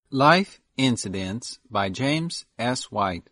Life Incidents by James S. White.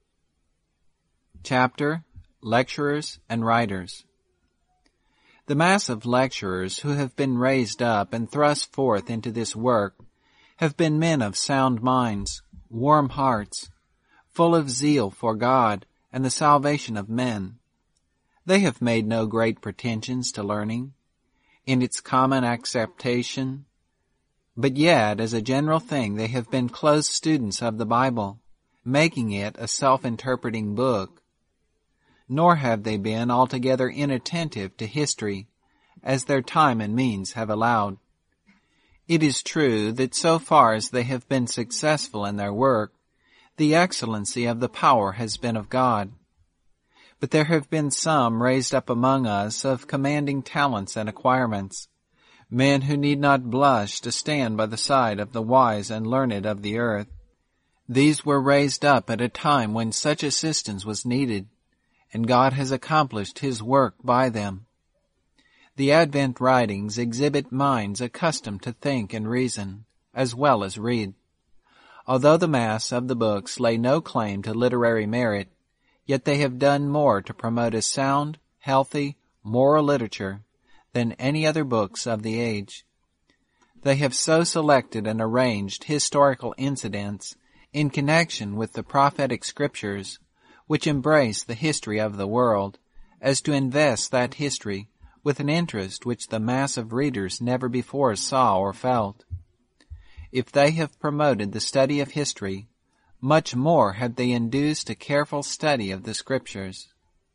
Chapter: Lecturers and Writers. The mass of lecturers who have been raised up and thrust forth into this work have been men of sound minds, warm hearts, full of zeal for God and the salvation of men. They have made no great pretensions to learning, in its common acceptation, but yet, as a general thing, they have been close students of the Bible, making it a self-interpreting book. Nor have they been altogether inattentive to history, as their time and means have allowed. It is true that so far as they have been successful in their work, the excellency of the power has been of God. But there have been some raised up among us of commanding talents and acquirements, men who need not blush to stand by the side of the wise and learned of the earth. These were raised up at a time when such assistance was needed, and God has accomplished His work by them. The Advent writings exhibit minds accustomed to think and reason, as well as read. Although the mass of the books lay no claim to literary merit, yet they have done more to promote a sound, healthy, moral literature than any other books of the age. They have so selected and arranged historical incidents in connection with the prophetic scriptures, which embrace the history of the world, as to invest that history with an interest which the mass of readers never before saw or felt. If they have promoted the study of history, much more have they induced a careful study of the Scriptures.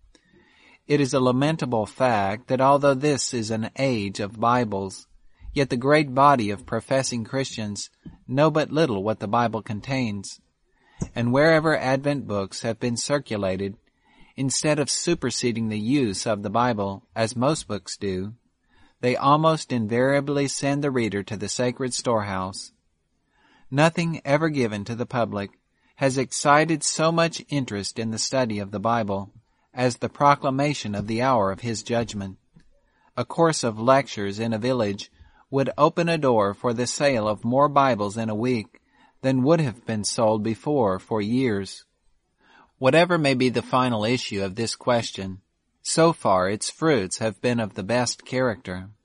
It is a lamentable fact that although this is an age of Bibles, yet the great body of professing Christians know but little what the Bible contains, and wherever Advent books have been circulated, instead of superseding the use of the Bible, as most books do, they almost invariably send the reader to the sacred storehouse. Nothing ever given to the public has excited so much interest in the study of the Bible as the proclamation of the hour of His judgment. A course of lectures in a village would open a door for the sale of more Bibles in a week than would have been sold before for years. Whatever may be the final issue of this question, so far its fruits have been of the best character.